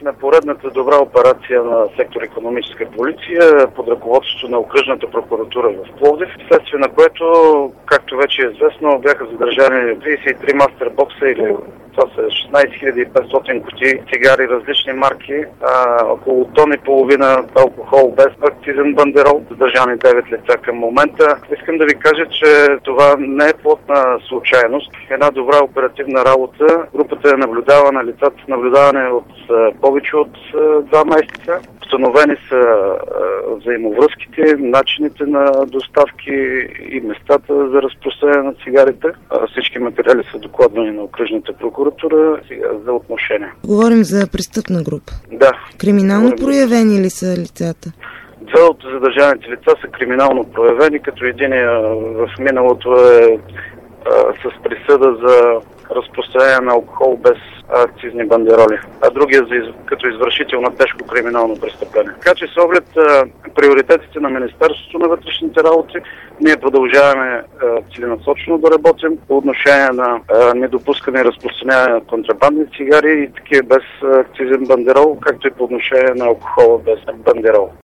на поредната добра операция на сектор икономическа полиция под ръководството на окръжната прокуратура в Пловдив, вследствие на което, както вече е известно, бяха задържани 33 мастербокса или това са 16 500 кутии цигари, различни марки, около тон и половина алкохол без акцизен бандерол, задържани 9 лица към момента. Искам да ви кажа, че това не е плод на случайност. Една добра оперативна работа. Групата е наблюдавана, лицата са наблюдаване от повече от 2 месеца. Установени са взаимовръзките, начините на доставки и местата за разпространение на цигарите. Всички материали са докладвани на окръжната прокуратура за отношение. Говорим за престъпна група. Да. Криминално проявени ли са лицата? Две от задържаните лица са криминално проявени, като единия в миналото е с присъда за разпространение на алкохол без акцизни бандероли, а другия като извършител на тежко криминално престъпление. Така че с оглед приоритетите на Министерството на вътрешните работи, ние продължаваме целенасочено да работим по отношение на недопускане и разпространение на контрабандни цигари и такива без акцизен бандерол, както и по отношение на алкохола без бандерол.